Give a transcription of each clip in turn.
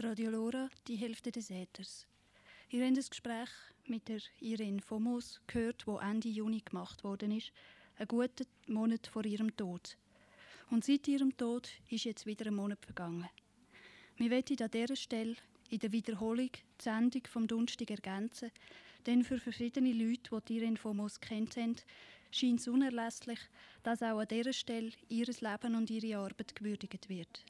Radio Lora, die Hälfte des Äthers. Ihr habt das Gespräch mit der Irene Fomos gehört, das Ende Juni gemacht worden ist, einen guten Monat vor ihrem Tod. Und seit ihrem Tod ist jetzt wieder ein Monat vergangen. Wir wollen an dieser Stelle in der Wiederholung die Sendung vom Donnerstag ergänzen, denn für verschiedene Leute, die Irene Fomos kennt haben, scheint es unerlässlich, dass auch an dieser Stelle ihr Leben und ihre Arbeit gewürdigt wird.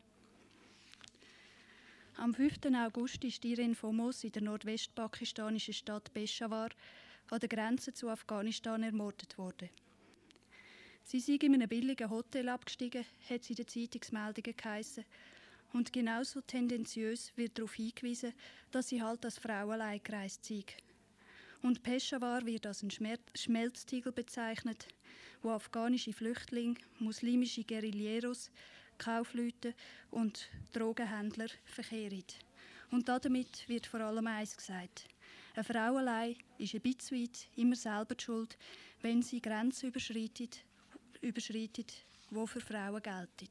Am 5. August ist Irene Fomos in der nordwestpakistanischen Stadt Peshawar an der Grenze zu Afghanistan ermordet worden. Sie sei in einem billigen Hotel abgestiegen, hat es in den Zeitungsmeldungen geheissen. Und genauso tendenziös wird darauf hingewiesen, dass sie halt als Frau allein gereist sei. Und Peshawar wird als ein Schmelztiegel bezeichnet, wo afghanische Flüchtlinge, muslimische Guerilleros, Kaufleute und Drogenhändler verkehren. Und damit wird vor allem eins gesagt. Eine Frau allein ist ein bisschen weit immer selber die Schuld, wenn sie Grenzen überschreitet, die für Frauen gelten.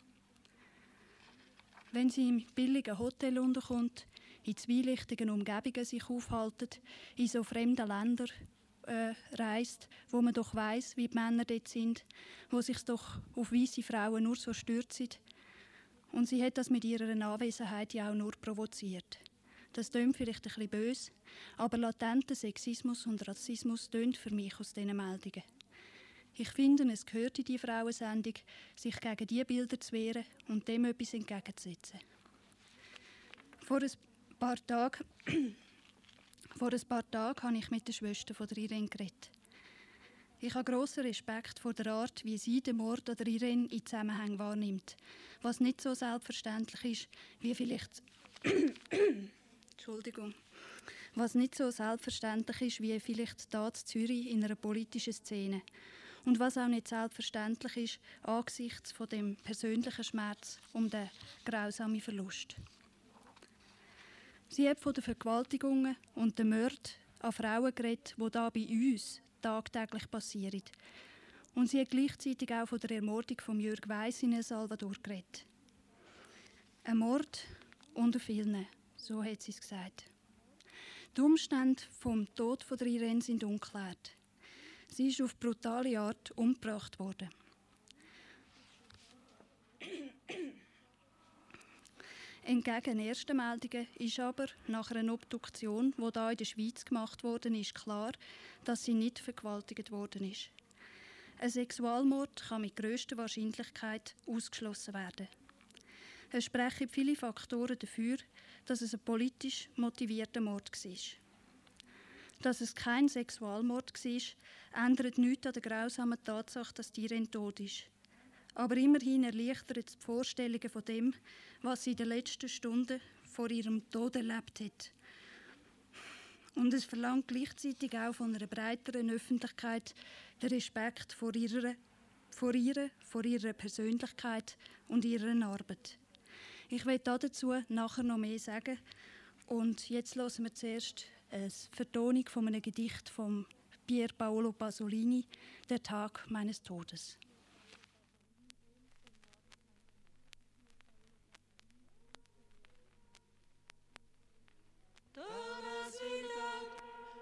Wenn sie im billigen Hotel unterkommt, in zwielichtigen Umgebungen sich aufhalten, in so fremden Ländern reist, wo man doch weiss, wie die Männer dort sind, wo sich doch auf weisse Frauen nur so stürzen. Und sie hat das mit ihrer Anwesenheit ja auch nur provoziert. Das tönt vielleicht ein bisschen böse, aber latenter Sexismus und Rassismus tönt für mich aus diesen Meldungen. Ich finde, es gehört in die Frauensendung, sich gegen diese Bilder zu wehren und dem etwas entgegenzusetzen. Vor ein paar Tagen habe ich mit der Schwester von der Irene geredet. Ich habe grossen Respekt vor der Art, wie sie den Mord an der Irene in Zusammenhang wahrnimmt, was nicht so selbstverständlich ist, wie vielleicht was nicht so selbstverständlich ist, wie vielleicht hier in Zürich in einer politischen Szene. Und was auch nicht selbstverständlich ist, angesichts von dem persönlichen Schmerz um den grausamen Verlust. Sie hat von den Vergewaltigungen und den Morden an Frauen geredet, die hier bei uns tagtäglich passieren. Und sie hat gleichzeitig auch von der Ermordung von Jörg Weiss in El Salvador geredet. Ein Mord unter vielen, so hat sie es gesagt. Die Umstände vom Tod von der Irene sind ungeklärt. Sie ist auf brutale Art umgebracht worden. Entgegen ersten Meldungen ist aber nach einer Obduktion, die hier in der Schweiz gemacht worden ist, klar, dass sie nicht vergewaltigt worden ist. Ein Sexualmord kann mit grösster Wahrscheinlichkeit ausgeschlossen werden. Es sprechen viele Faktoren dafür, dass es ein politisch motivierter Mord war. Dass es kein Sexualmord war, ändert nichts an der grausamen Tatsache, dass die Irene tot ist. Aber immerhin erleichtert es die Vorstellungen von dem, was sie in den letzten Stunden vor ihrem Tod erlebt hat. Und es verlangt gleichzeitig auch von einer breiteren Öffentlichkeit den Respekt vor ihrer Persönlichkeit und ihrer Arbeit. Ich will dazu nachher noch mehr sagen. Und jetzt hören wir zuerst eine Vertonung von einem Gedicht von Pier Paolo Pasolini, Der Tag meines Todes. Toda ciudad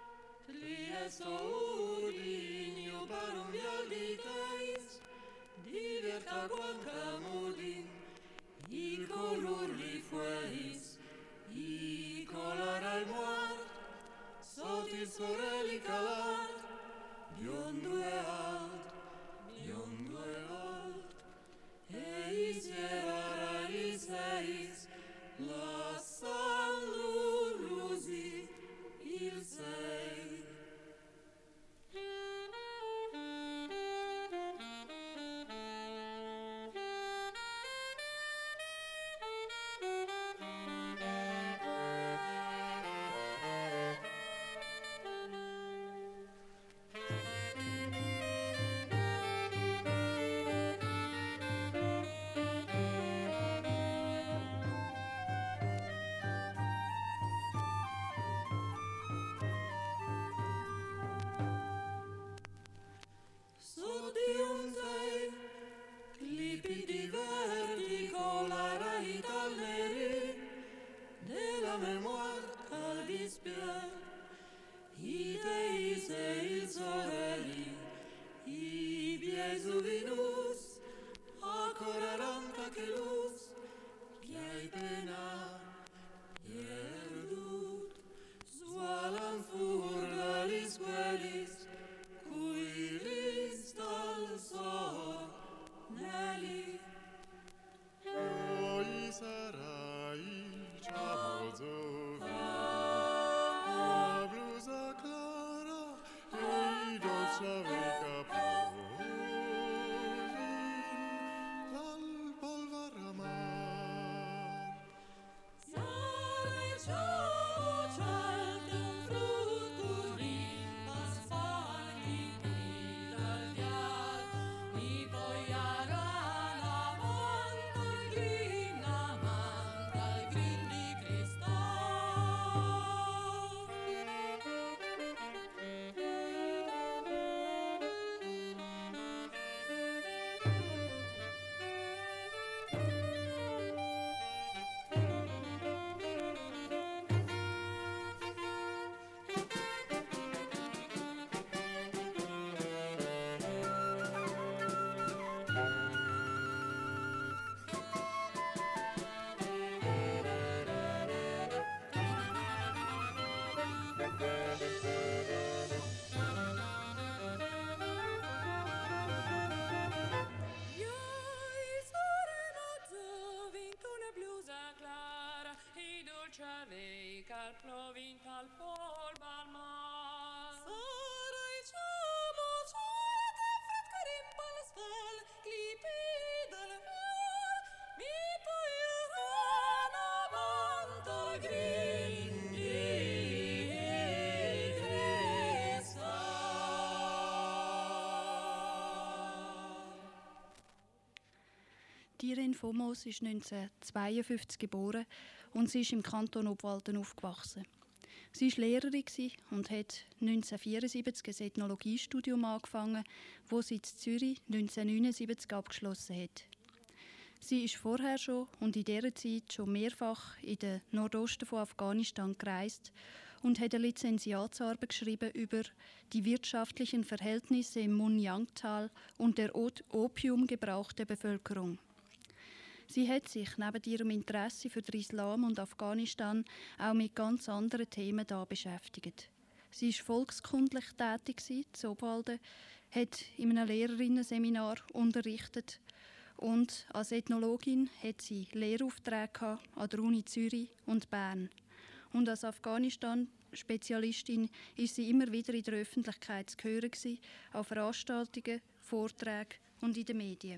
liesto udinio parum violitais, diverta guancamudi, y color li fueis, y color al muart, sotis sorelli calat, biondo e alt, eis era eis, la salulusi, il sei. al plovint al polbar mar. Saraiceamo ciate fred carim pal sval, clipidel viol, mi poieran avanto grindi cresta. Irene Fomos ist 1952 geboren und sie ist im Kanton Obwalden aufgewachsen. Sie war Lehrerin und hat 1974 ein Ethnologiestudium angefangen, das sie in Zürich 1979 abgeschlossen hat. Sie ist vorher schon und in dieser Zeit schon mehrfach in den Nordosten von Afghanistan gereist und hat eine Lizenziatsarbeit geschrieben über die wirtschaftlichen Verhältnisse im Munjang-Tal und der Opiumgebrauch der Bevölkerung. Sie hat sich neben ihrem Interesse für den Islam und Afghanistan auch mit ganz anderen Themen da beschäftigt. Sie war volkskundlich tätig in Obwalden, hat in einem Lehrerinnenseminar unterrichtet und als Ethnologin hat sie Lehraufträge an der Uni Zürich und Bern. Und als Afghanistan-Spezialistin ist sie immer wieder in der Öffentlichkeit zu hören, an Veranstaltungen, Vorträgen und in den Medien.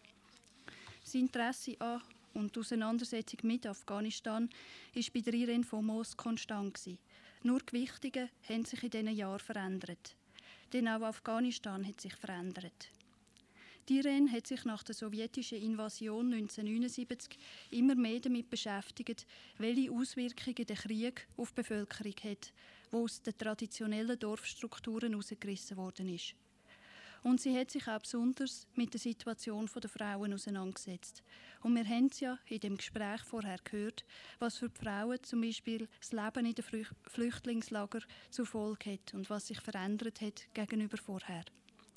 Sein Interesse an und die Auseinandersetzung mit Afghanistan war bei der Irene Fomos konstant. Nur die Gewichtungen haben sich in diesen Jahren verändert. Denn auch Afghanistan hat sich verändert. Die Irene hat sich nach der sowjetischen Invasion 1979 immer mehr damit beschäftigt, welche Auswirkungen der Krieg auf die Bevölkerung hat, die aus den traditionellen Dorfstrukturen herausgerissen worden ist. Und sie hat sich auch besonders mit der Situation der Frauen auseinandergesetzt. Und wir haben es ja in dem Gespräch vorher gehört, was für die Frauen zum Beispiel das Leben in den Flüchtlingslager zur Folge hat und was sich verändert hat gegenüber vorher.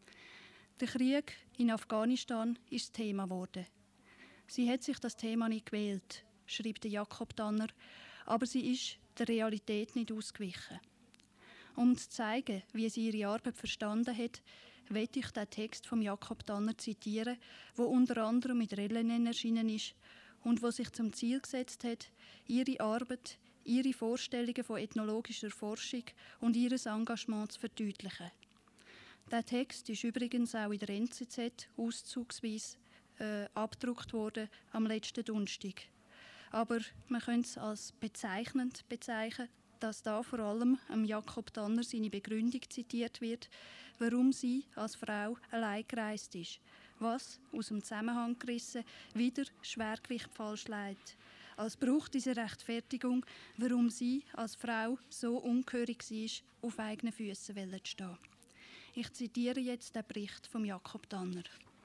Der Krieg in Afghanistan ist das Thema geworden. Sie hat sich das Thema nicht gewählt, schreibt Jakob Tanner, aber sie ist der Realität nicht ausgewichen. Um zu zeigen, wie sie ihre Arbeit verstanden hat, möchte ich den Text von Jakob Tanner zitieren, der unter anderem mit Relenen erschienen ist und wo sich zum Ziel gesetzt hat, ihre Arbeit, ihre Vorstellungen von ethnologischer Forschung und ihr Engagement zu verdeutlichen. Der Text ist übrigens auch in der NZZ auszugsweise abgedruckt worden am letzten Donnerstag. Aber man könnte es als bezeichnend bezeichnen, dass da vor allem Jakob Tanner seine Begründung zitiert wird, warum sie als Frau allein gereist ist, was, aus dem Zusammenhang gerissen, wieder Schwergewicht falsch leitet. Als braucht diese Rechtfertigung, warum sie als Frau so ungehörig war, auf eigenen Füßen zu stehen. Ich zitiere jetzt den Bericht von Jakob Tanner.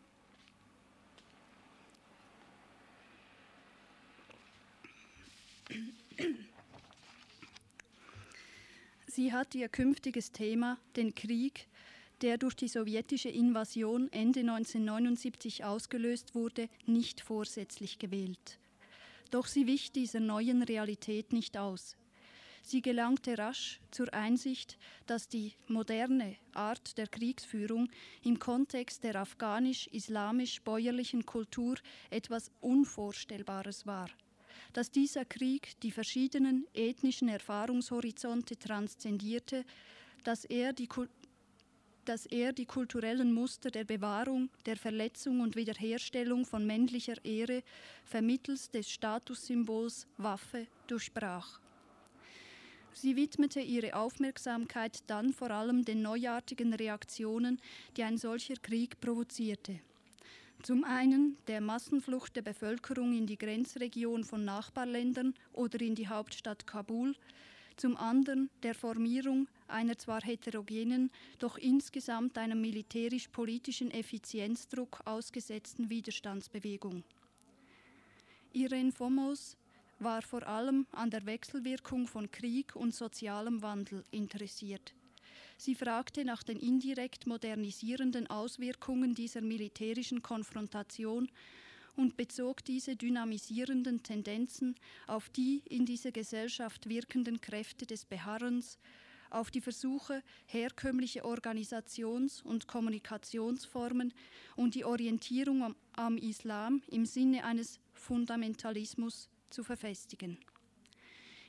Sie hat ihr künftiges Thema, den Krieg, der durch die sowjetische Invasion Ende 1979 ausgelöst wurde, nicht vorsätzlich gewählt. Doch sie wich dieser neuen Realität nicht aus. Sie gelangte rasch zur Einsicht, dass die moderne Art der Kriegsführung im Kontext der afghanisch-islamisch-bäuerlichen Kultur etwas Unvorstellbares war. Dass dieser Krieg die verschiedenen ethnischen Erfahrungshorizonte transzendierte, dass er die kulturellen Muster der Bewahrung, der Verletzung und Wiederherstellung von männlicher Ehre vermittels des Statussymbols Waffe durchbrach. Sie widmete ihre Aufmerksamkeit dann vor allem den neuartigen Reaktionen, die ein solcher Krieg provozierte. Zum einen der Massenflucht der Bevölkerung in die Grenzregion von Nachbarländern oder in die Hauptstadt Kabul, zum anderen der Formierung einer zwar heterogenen, doch insgesamt einem militärisch-politischen Effizienzdruck ausgesetzten Widerstandsbewegung. Irene Fomos war vor allem an der Wechselwirkung von Krieg und sozialem Wandel interessiert. Sie fragte nach den indirekt modernisierenden Auswirkungen dieser militärischen Konfrontation und bezog diese dynamisierenden Tendenzen auf die in dieser Gesellschaft wirkenden Kräfte des Beharrens, auf die Versuche, herkömmliche Organisations- und Kommunikationsformen und die Orientierung am Islam im Sinne eines Fundamentalismus zu verfestigen.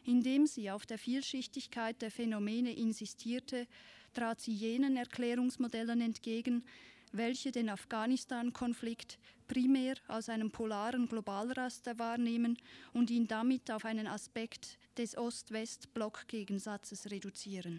Indem sie auf der Vielschichtigkeit der Phänomene insistierte, trat sie jenen Erklärungsmodellen entgegen, welche den Afghanistan-Konflikt primär aus einem polaren Globalraster wahrnehmen und ihn damit auf einen Aspekt des Ost-West-Blockgegensatzes reduzieren.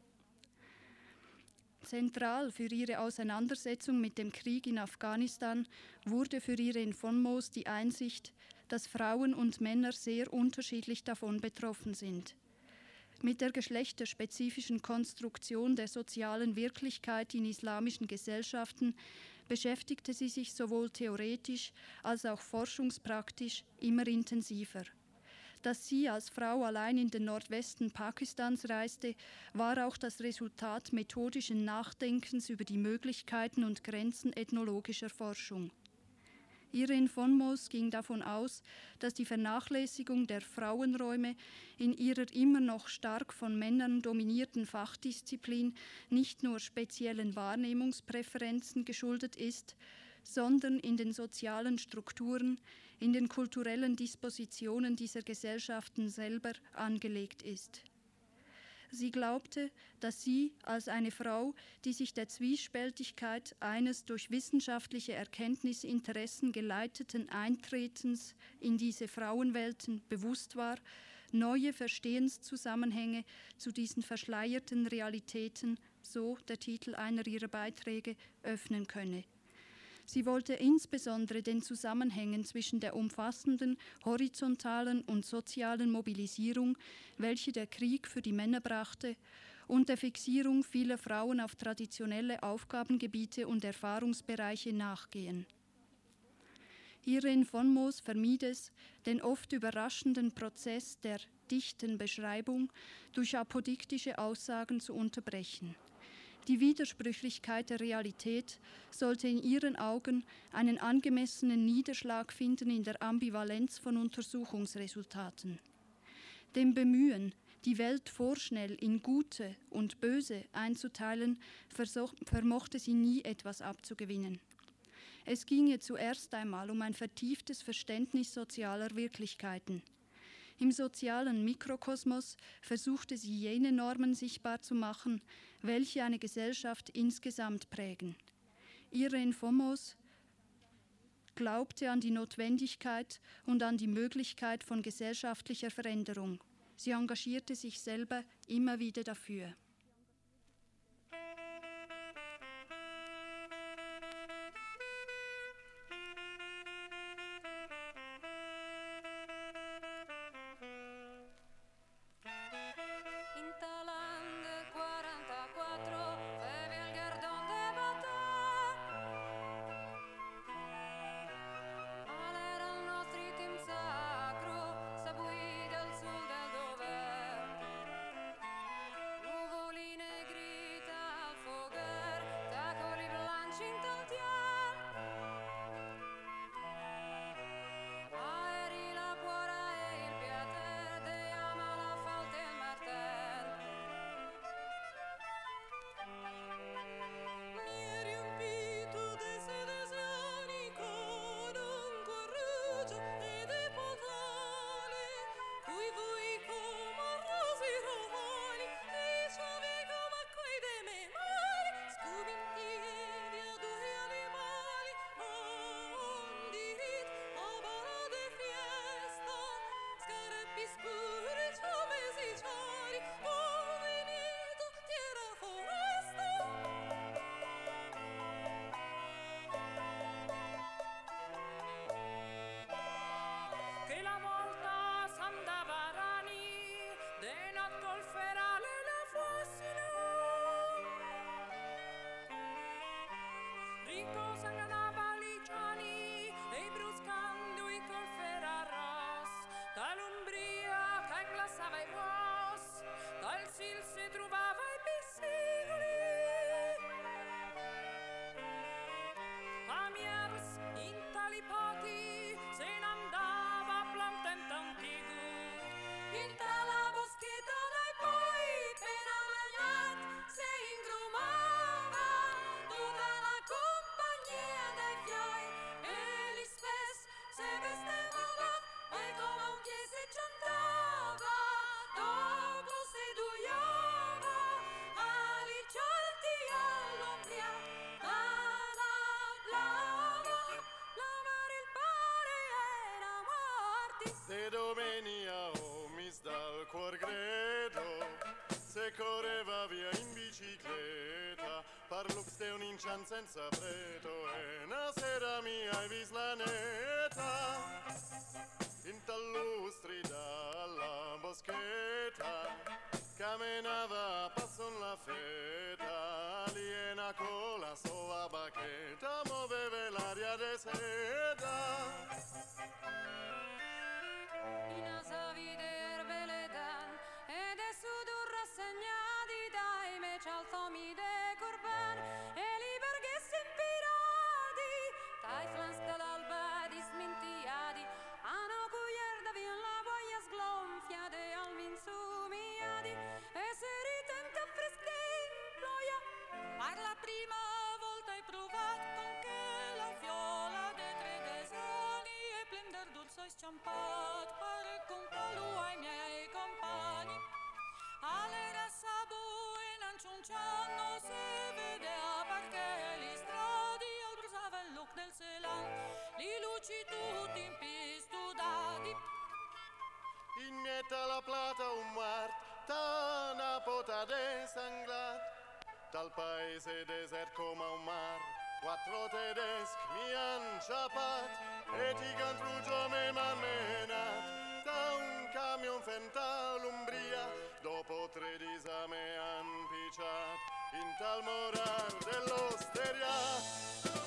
Zentral für ihre Auseinandersetzung mit dem Krieg in Afghanistan wurde für Irene von Moos die Einsicht, dass Frauen und Männer sehr unterschiedlich davon betroffen sind. Mit der geschlechterspezifischen Konstruktion der sozialen Wirklichkeit in islamischen Gesellschaften beschäftigte sie sich sowohl theoretisch als auch forschungspraktisch immer intensiver. Dass sie als Frau allein in den Nordwesten Pakistans reiste, war auch das Resultat methodischen Nachdenkens über die Möglichkeiten und Grenzen ethnologischer Forschung. Irene von Moos ging davon aus, dass die Vernachlässigung der Frauenräume in ihrer immer noch stark von Männern dominierten Fachdisziplin nicht nur speziellen Wahrnehmungspräferenzen geschuldet ist, sondern in den sozialen Strukturen, in den kulturellen Dispositionen dieser Gesellschaften selber angelegt ist. Sie glaubte, dass sie als eine Frau, die sich der Zwiespältigkeit eines durch wissenschaftliche Erkenntnisinteressen geleiteten Eintretens in diese Frauenwelten bewusst war, neue Verstehenszusammenhänge zu diesen verschleierten Realitäten, so der Titel einer ihrer Beiträge, öffnen könne. Sie wollte insbesondere den Zusammenhängen zwischen der umfassenden horizontalen und sozialen Mobilisierung, welche der Krieg für die Männer brachte, und der Fixierung vieler Frauen auf traditionelle Aufgabengebiete und Erfahrungsbereiche nachgehen. Irene von Moos vermied es, den oft überraschenden Prozess der dichten Beschreibung durch apodiktische Aussagen zu unterbrechen. Die Widersprüchlichkeit der Realität sollte in ihren Augen einen angemessenen Niederschlag finden in der Ambivalenz von Untersuchungsresultaten. Dem Bemühen, die Welt vorschnell in Gute und Böse einzuteilen, vermochte sie nie etwas abzugewinnen. Es ginge zuerst einmal um ein vertieftes Verständnis sozialer Wirklichkeiten. Im sozialen Mikrokosmos versuchte sie jene Normen sichtbar zu machen, welche eine Gesellschaft insgesamt prägen. Irene von Moos glaubte an die Notwendigkeit und an die Möglichkeit von gesellschaftlicher Veränderung. Sie engagierte sich selber immer wieder dafür. Nuovo De domenica o mi dal cuor gredo, se correva via in bicicletta, parlo che un incian senza preto, e una sera mi hai visto la neta, in tallustri dalla boschetta, camminava a passo la feta, aliena con la sua bacchetta, muoveva l'aria de seda. Ina sa vider veledan ed è sudur rassegnati dai me cialzomi de corban e li borghessi impirati dai flansta d'alba dismintiati ano cuierda vien la voglia sgonfiate al min sumiati e se ritenta fresqueia mar la prima volta hai provato con che la viola de tre desani e plender dulce sciampat con palu ai miei compagni all'era sabu e non ciunciano se vedea perché gli stradi al brusava il look del selan li luci tutti impistudati In mietta la plata un mart, una pota de sanglat, dal paese desert come un mar, quattro tedeschi mi han ciapat, e ti cantrugio me m'han menat, da un camion fenta l'Umbria, dopo 3 disame han picciat, in tal morar dell'osteria.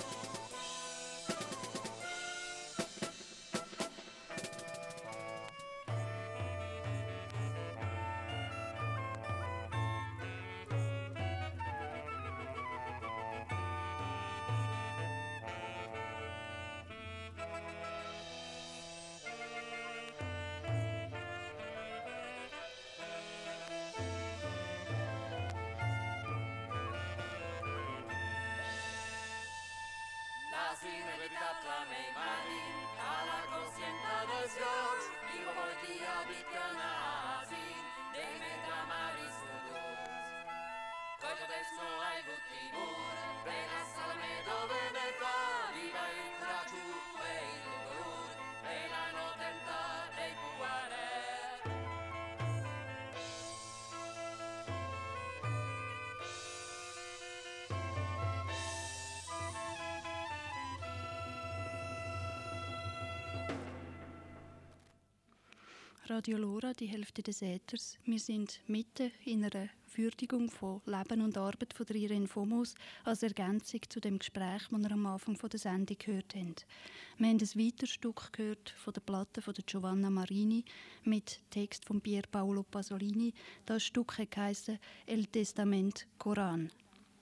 Radio Lora, die Hälfte des Äthers. Wir sind mitten in einer Würdigung von Leben und Arbeit von Irene Fomos als Ergänzung zu dem Gespräch, das wir am Anfang der Sendung gehört haben. Wir haben ein weiteres Stück gehört von der Platte von der Giovanna Marini mit Text von Pier Paolo Pasolini. Das Stück heisst «El Testament Koran».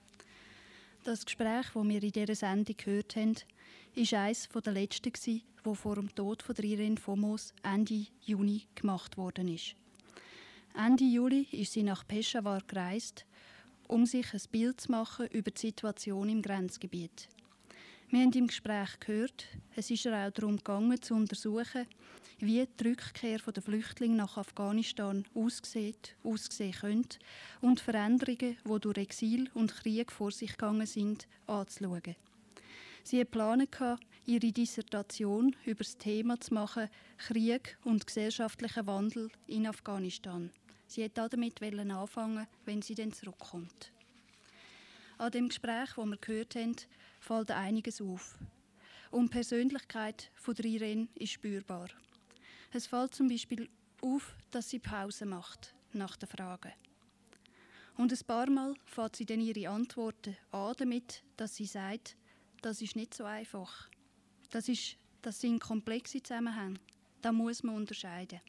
Das Gespräch, das wir in dieser Sendung gehört haben, war eines der letzten, das vor dem Tod von Irene Fomos Ende Juni gemacht worden ist. Ende Juli ist sie nach Peschawar gereist, um sich ein Bild zu machen über die Situation im Grenzgebiet. Wir haben im Gespräch gehört, es ist ihr auch darum gegangen, zu untersuchen, wie die Rückkehr der Flüchtlinge nach Afghanistan aussehen könnte und Veränderungen, die durch Exil und Krieg vor sich gegangen sind, anzuschauen. Sie hatte geplant, ihre Dissertation über das Thema zu machen, Krieg und gesellschaftlicher Wandel in Afghanistan. Sie wollte damit anfangen, wenn sie dann zurückkommt. An dem Gespräch, das wir gehört haben, fällt einiges auf. Und die Persönlichkeit von Irene ist spürbar. Es fällt zum Beispiel auf, dass sie Pause macht nach den Fragen. Und ein paar Mal fängt sie dann ihre Antworten an damit, dass sie sagt, das ist nicht so einfach. Das sind komplexe Zusammenhänge. Da muss man unterscheiden.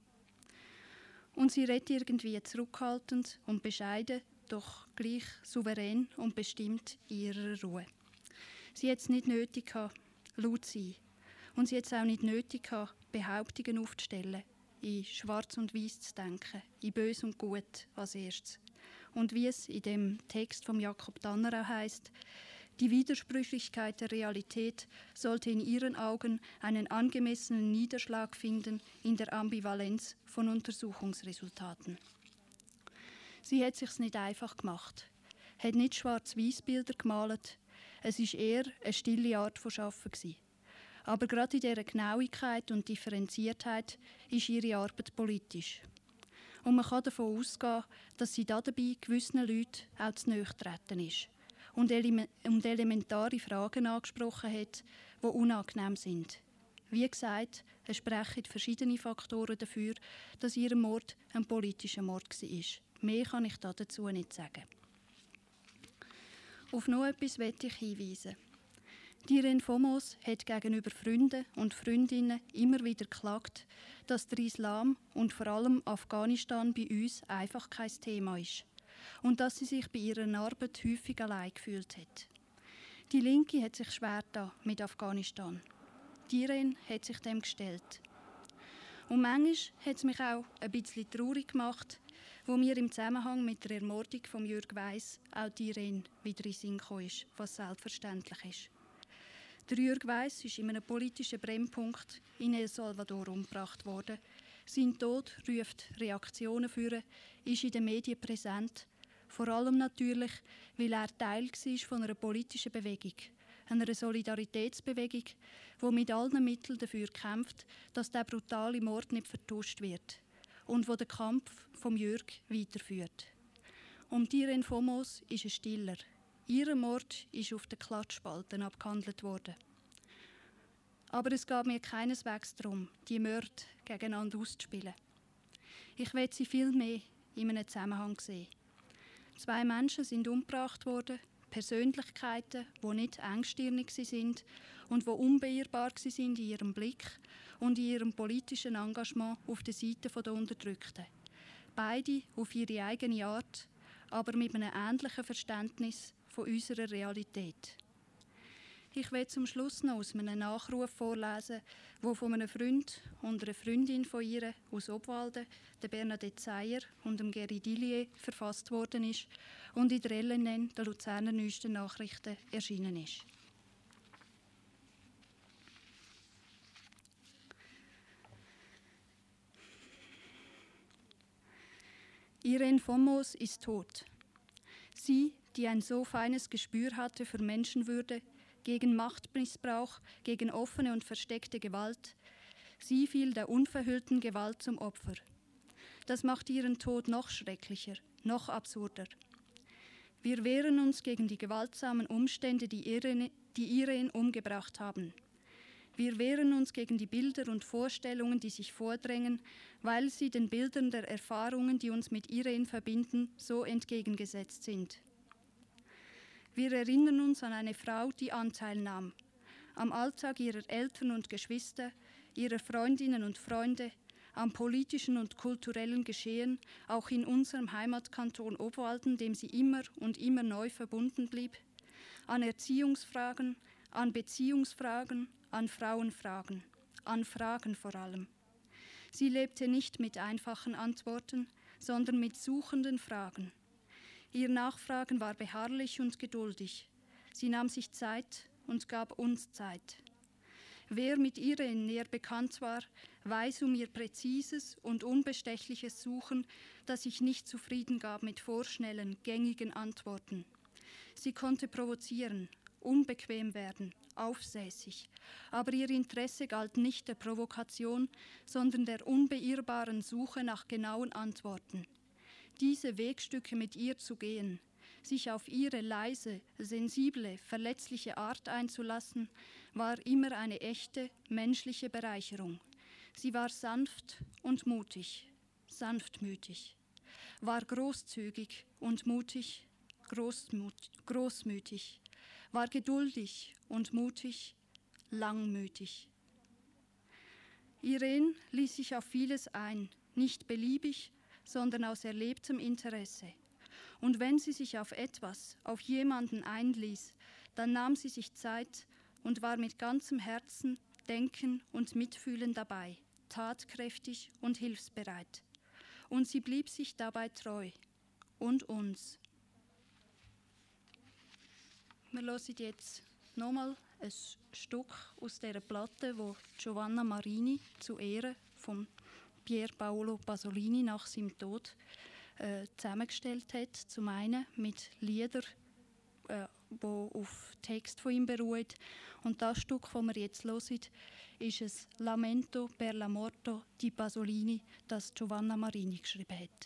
Und sie redet irgendwie zurückhaltend und bescheiden, doch gleich souverän und bestimmt in ihrer Ruhe. Sie hat es nicht nötig gehabt, laut zu sein. Und sie hat es auch nicht nötig gehabt, Behauptungen aufzustellen, in Schwarz und Weiß zu denken, in Bös und Gut als erstes. Und wie es in dem Text von Jakob Tanner auch heisst, die Widersprüchlichkeit der Realität sollte in ihren Augen einen angemessenen Niederschlag finden in der Ambivalenz von Untersuchungsresultaten. Sie hat es sich nicht einfach gemacht, hat nicht Schwarz-Weiß-Bilder gemalt, es war eher eine stille Art von Arbeiten. Aber gerade in dieser Genauigkeit und Differenziertheit ist ihre Arbeit politisch. Und man kann davon ausgehen, dass sie dabei gewissen Leuten auch zu nahe getreten ist und elementare Fragen angesprochen hat, die unangenehm sind. Wie gesagt, es sprechen verschiedene Faktoren dafür, dass ihr Mord ein politischer Mord war. Mehr kann ich dazu nicht sagen. Auf noch etwas möchte ich hinweisen. Irene Fomos hat gegenüber Freunden und Freundinnen immer wieder geklagt, dass der Islam und vor allem Afghanistan bei uns einfach kein Thema ist und dass sie sich bei ihrer Arbeit häufig allein gefühlt hat. Die Linke hat sich schwer getan mit Afghanistan. Irene hat sich dem gestellt. Und manchmal hat es mich auch ein bisschen traurig gemacht, wo mir im Zusammenhang mit der Ermordung von Jürg Weiss auch Irene wieder in den Sinn gekommen ist, was selbstverständlich ist. Der Jürg Weiss ist in einem politischen Brennpunkt in El Salvador umgebracht worden. Sein Tod ruft Reaktionen hervor, ist in den Medien präsent. Vor allem natürlich, weil er Teil war von einer politischen Bewegung, einer Solidaritätsbewegung, die mit allen Mitteln dafür kämpft, dass der brutale Mord nicht vertuscht wird und wo den Kampf vom Jürg weiterführt. Irene Fomos ist ein Stiller. Ihr Mord ist auf den Klatschspalten abgehandelt worden. Aber es geht mir keineswegs darum, die Morde gegeneinander auszuspielen. Ich will sie viel mehr in einem Zusammenhang sehen. 2 Menschen sind umgebracht worden, Persönlichkeiten, die nicht engstirnig sind und die unbeirrbar sind in ihrem Blick und in ihrem politischen Engagement auf der Seite der Unterdrückten. Beide auf ihre eigene Art, aber mit einem ähnlichen Verständnis von unserer Realität. Ich will zum Schluss noch aus einem Nachruf vorlesen, der von einem Freund und einer Freundin von ihr aus Obwalden, der Bernadette Seyer und dem Geri Dillier, verfasst worden ist und in der LNN, der Luzerner Neuesten Nachrichten, erschienen ist. Irene Fomos ist tot. Sie, die ein so feines Gespür hatte für Menschenwürde, gegen Machtmissbrauch, gegen offene und versteckte Gewalt, sie fiel der unverhüllten Gewalt zum Opfer. Das macht ihren Tod noch schrecklicher, noch absurder. Wir wehren uns gegen die gewaltsamen Umstände, die Irene umgebracht haben. Wir wehren uns gegen die Bilder und Vorstellungen, die sich vordrängen, weil sie den Bildern der Erfahrungen, die uns mit Irene verbinden, so entgegengesetzt sind. Wir erinnern uns an eine Frau, die Anteil nahm am Alltag ihrer Eltern und Geschwister, ihrer Freundinnen und Freunde, am politischen und kulturellen Geschehen, auch in unserem Heimatkanton Obwalden, dem sie immer und immer neu verbunden blieb, an Erziehungsfragen, an Beziehungsfragen, an Frauenfragen, an Fragen vor allem. Sie lebte nicht mit einfachen Antworten, sondern mit suchenden Fragen. Ihr Nachfragen war beharrlich und geduldig. Sie nahm sich Zeit und gab uns Zeit. Wer mit Irene näher bekannt war, weiß um ihr präzises und unbestechliches Suchen, das sich nicht zufrieden gab mit vorschnellen, gängigen Antworten. Sie konnte provozieren, unbequem werden, aufsässig, aber ihr Interesse galt nicht der Provokation, sondern der unbeirrbaren Suche nach genauen Antworten. Diese Wegstücke mit ihr zu gehen, sich auf ihre leise, sensible, verletzliche Art einzulassen, war immer eine echte, menschliche Bereicherung. Sie war sanft und mutig, sanftmütig, war großzügig und mutig, großmütig, war geduldig und mutig, langmütig. Irene ließ sich auf vieles ein, nicht beliebig, sondern aus erlebtem Interesse. Und wenn sie sich auf etwas, auf jemanden einließ, dann nahm sie sich Zeit und war mit ganzem Herzen, Denken und Mitfühlen dabei, tatkräftig und hilfsbereit. Und sie blieb sich dabei treu. Und uns. Wir hören jetzt nochmal ein Stück aus dieser Platte, wo Giovanna Marini zu Ehren von Pier Paolo Pasolini nach seinem Tod zusammengestellt hat. Zum einen mit Liedern wo auf Text von ihm beruht. Und das Stück, das wir jetzt hören, ist ein Lamento per la morte di Pasolini, das Giovanna Marini geschrieben hat.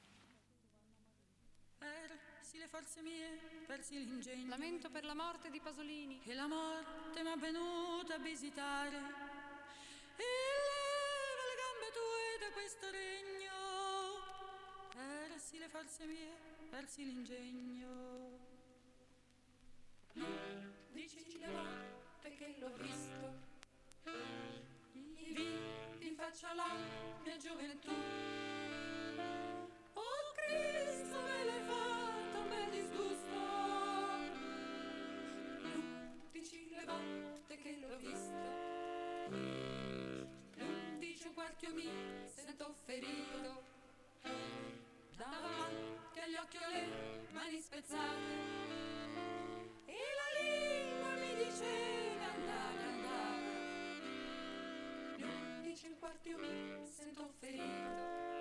Persi le forze mie, persi l'ingegno. Lamento per la morte di Pasolini. Che la morte m'ha venuta a visitare e leva le gambe tue da questo regno. Persi le forze mie, persi l'ingegno. Dici le volte che l'ho visto, gli vidi in faccia la mia gioventù. Oh Cristo, me l'hai fatto un bel disgusto. L'11 volte che l'ho visto, l'11 un quarto mi sento ferito. Davanti agli occhi ho le mani spezzate e la lingua mi diceva andare, andare. L'11 un quarto io mi sento ferito,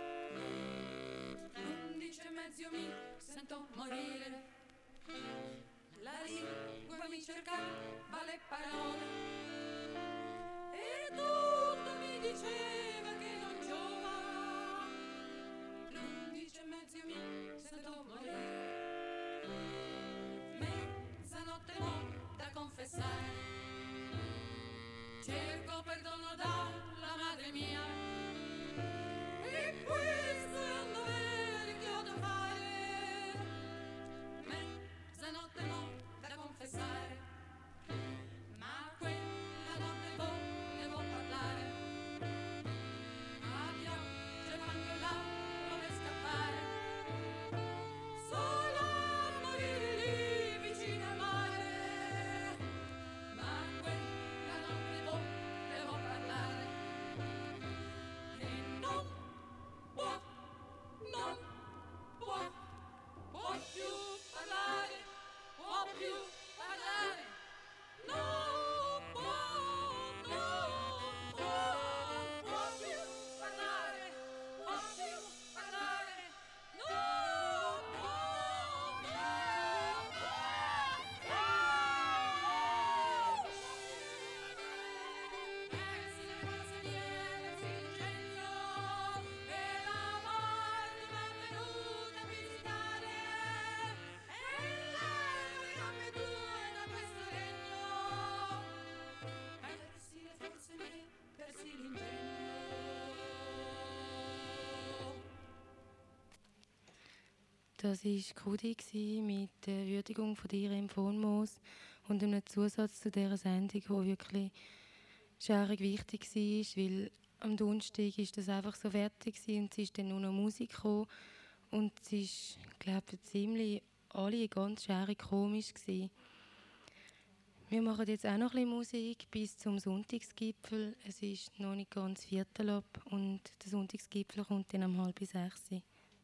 l'11 e mezzo io mi sento morire. La lingua mi cercava le parole e tutto mi diceva che non giova. L'11 e mezzo io mi sento morire. Mezzanotte mo da confessare, cerco perdono dalla madre mia e questo è un dovere che ho da fare. Mezzanotte mo da confessare, ma quella notte volevo parlare, ma pioggia e fango là dove scappare, sola a morire lì vicino al mare, ma quella notte volevo parlare e non può più parlare, può più parlare, non può più parlare, può più parlare, non può. Persi le forze mie, persi l'ingegno e la morte m'ha venuta a visitare e leva le gambe tue da questo regno. Persi le forze mie, persi l'ingegno. Das war Kudi mit der Würdigung von dir im Phonmoos und einem Zusatz zu dieser Sendung, die wirklich schärig wichtig war, weil am Donnerstag war das einfach so fertig und es ist dann nur noch Musik gekommen und es ist, glaube ich, ziemlich alle ganz schärig komisch gewesen. Wir machen jetzt auch noch ein bisschen Musik bis zum Sonntagsgipfel. Es ist noch nicht ganz Viertel ab und der Sonntagsgipfel kommt dann um 5:30.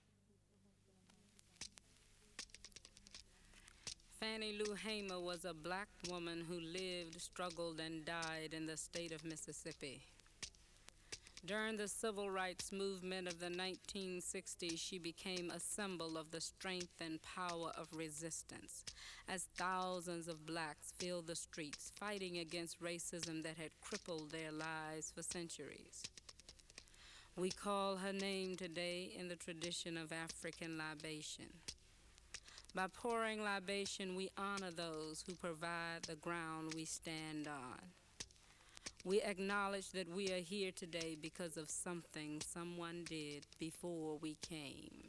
Fannie Lou Hamer was a black woman who lived, struggled, and died in the state of Mississippi. During the civil rights movement of the 1960s, she became a symbol of the strength and power of resistance, as thousands of blacks filled the streets, fighting against racism that had crippled their lives for centuries. We call her name today in the tradition of African libation. By pouring libation, we honor those who provide the ground we stand on. We acknowledge that we are here today because of something someone did before we came.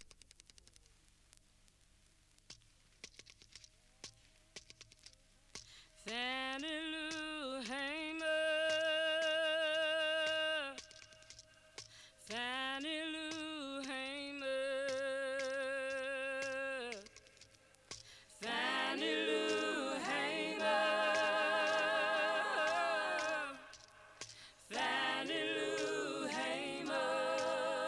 Fannie Lou Hamer, Fannie Lou Hamer, Fannie Lou Hamer, Fannie Lou Hamer.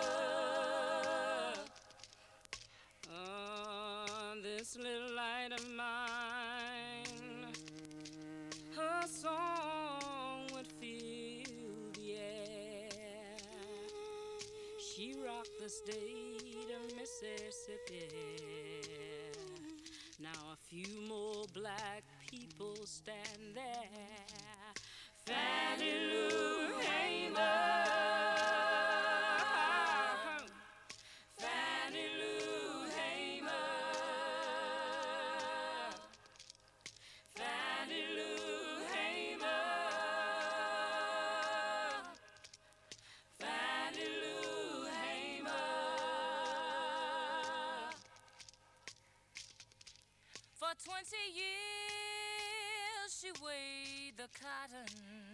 On this little light of mine, her song would fill the air. She rocked the state of Mississippi. Now a few more black people stand there. Fannie Lou Hamer. Fannie Lou Hamer. Fannie Lou Hamer. Fannie Lou Hamer. For 20 years she weighed the cotton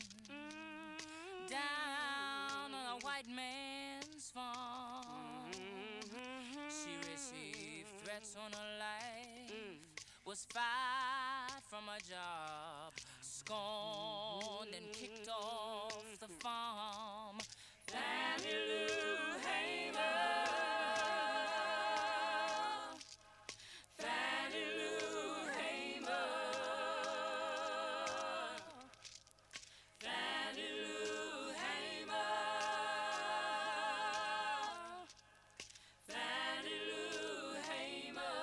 down on a white man's farm. She received threats on her life, was fired from a job, scorned and kicked off the farm. Fannie Lou Hamer. Fannie Lou Hamer. Fannie Lou Hamer. Fannie Lou Hamer.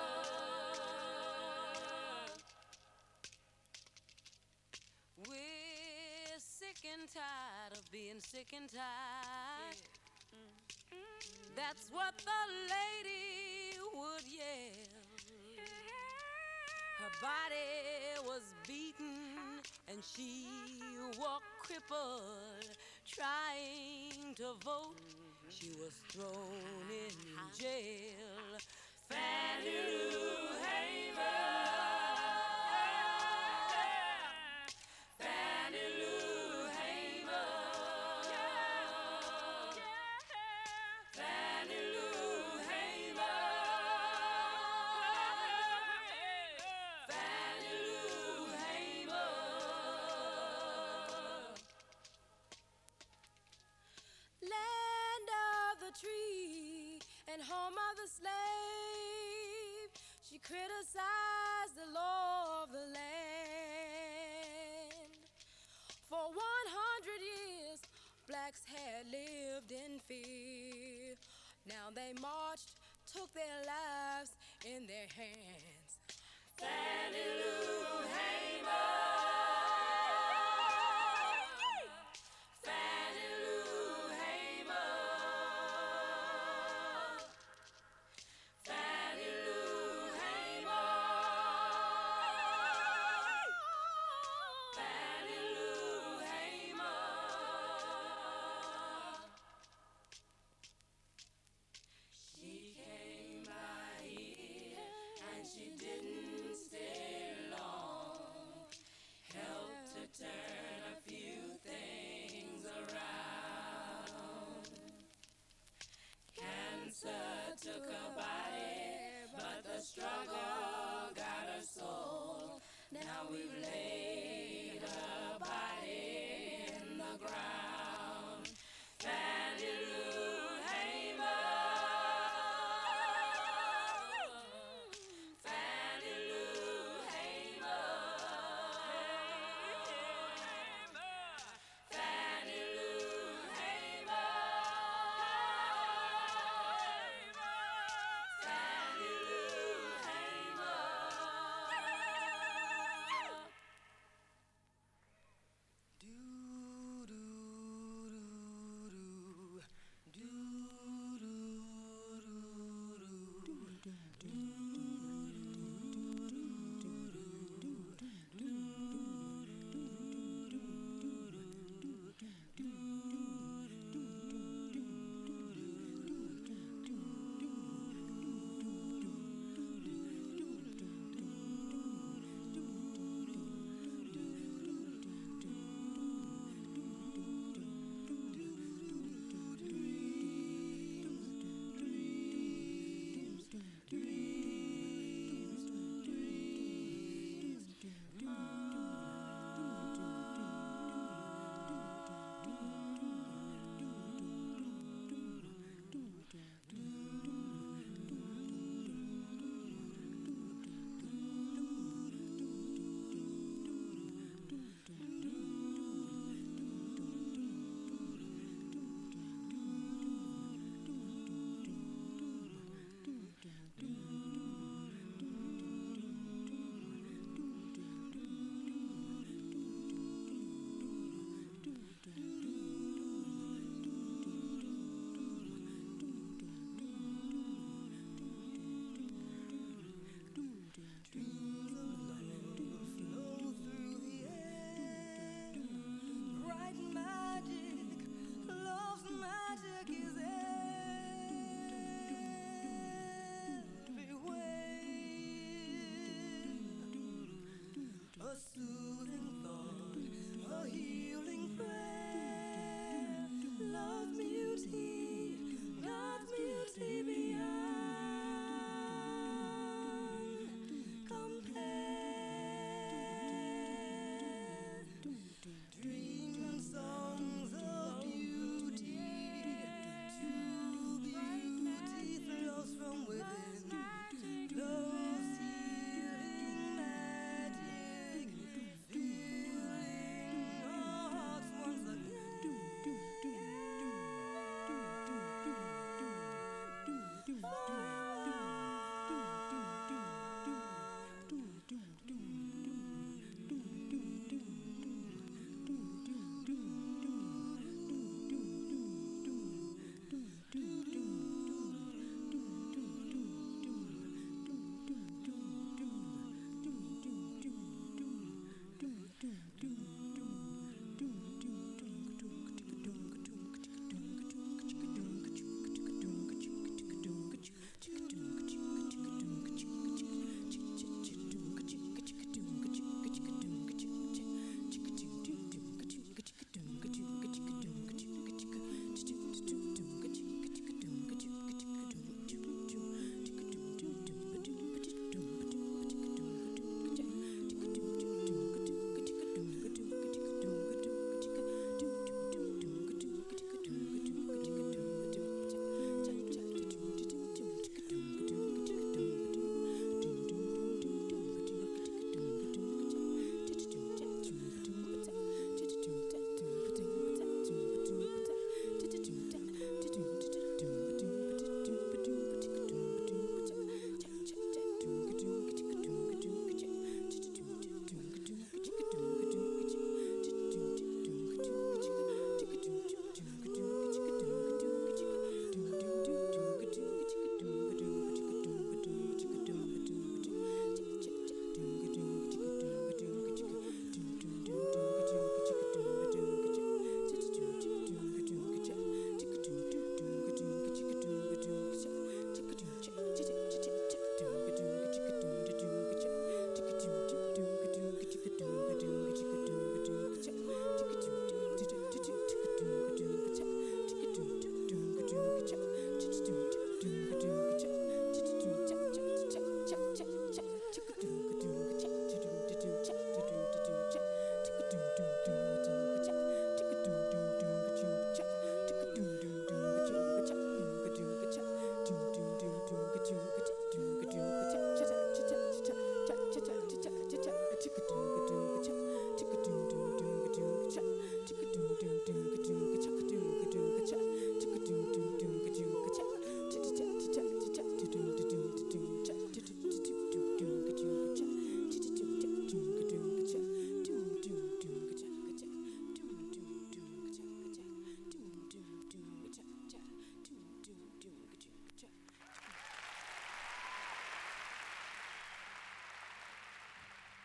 We're sick and tired of being sick and tired. That's what the lady would yell. Her body was beaten and she walked crippled, trying to vote. She was thrown in jail. Fannie Lou Hamer. Fannie Lou Hamer. Fannie Lou Hamer. Fannie Lou Hamer. Land of the tree and home of the slave, she criticized the law of the land. For 100 years, blacks had lived in fear. Now they marched, took their lives in their hands. Fannie Lou Hamer. Fannie Lou Hamer. Fannie Lou Hamer. Fannie Lou Hamer. She came by here and she didn't stay long.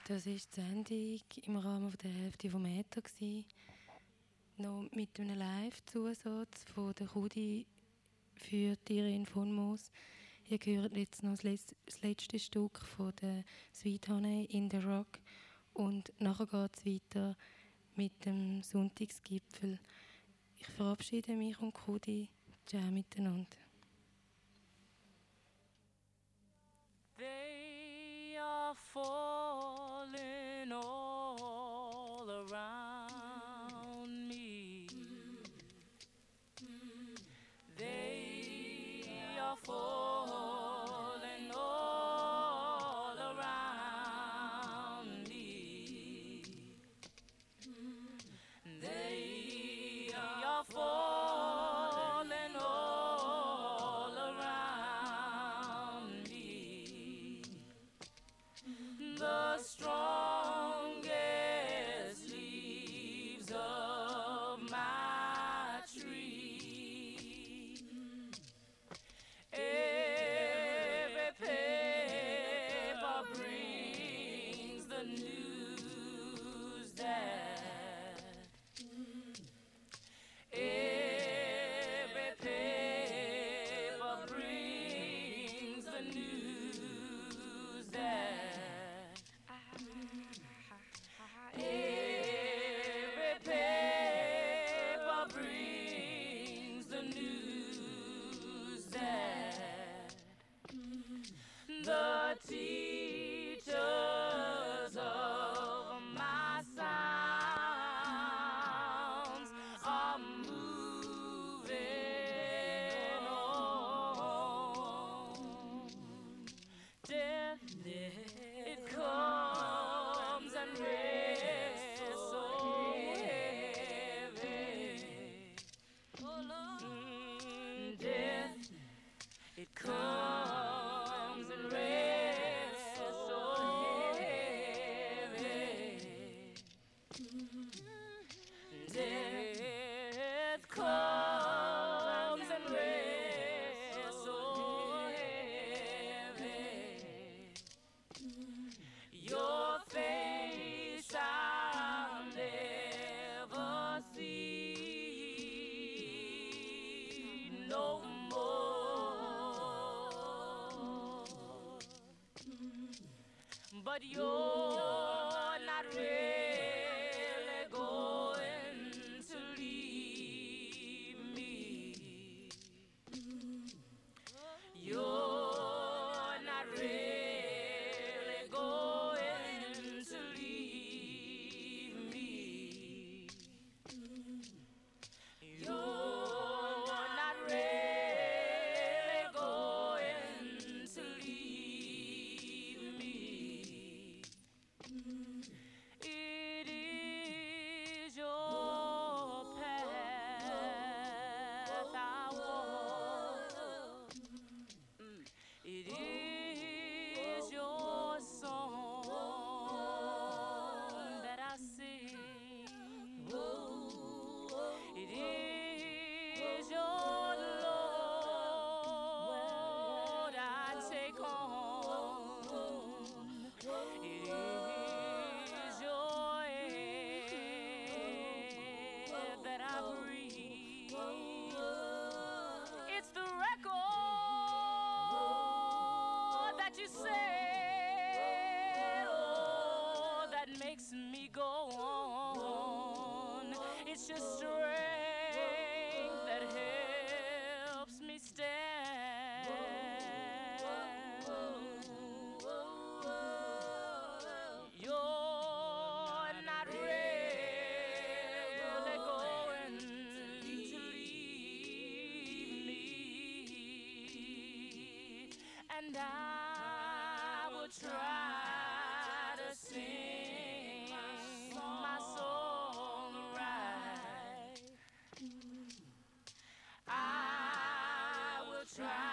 Das war die Sendung im Rahmen der Hälfte vom Äther. Noch mit einem Live-Zusatz von der Kudi für Irene von Moos. Ihr hört jetzt noch das letzte Stück von der Sweet Honey in the Rock. Und nachher geht es weiter mit dem Sonntagsgipfel. Ich verabschiede mich und Kudi. Ciao miteinander. They are falling all around me. They are falling all around me. They are falling all around me. The strongest leaves of my tree. Every paper brings the news that every paper brings the news that every paper brings the news that the teachers of my sounds are moving on. Death, it comes and rests so heavy. Death, it comes and rests so heavy. Death comes and rests so heavy. Your face I'll never see no more. But you're not really going to leave me. You're not really going to leave me. You're not really going to leave me. It is your path I walk. It is your song that I sing. It is your load I take on. It is your air that I breathe. It's the record that you said, oh, that makes me go on. It's your strength that helps me stand. You're not really going to leave me, and I will try to sing my song right. I will try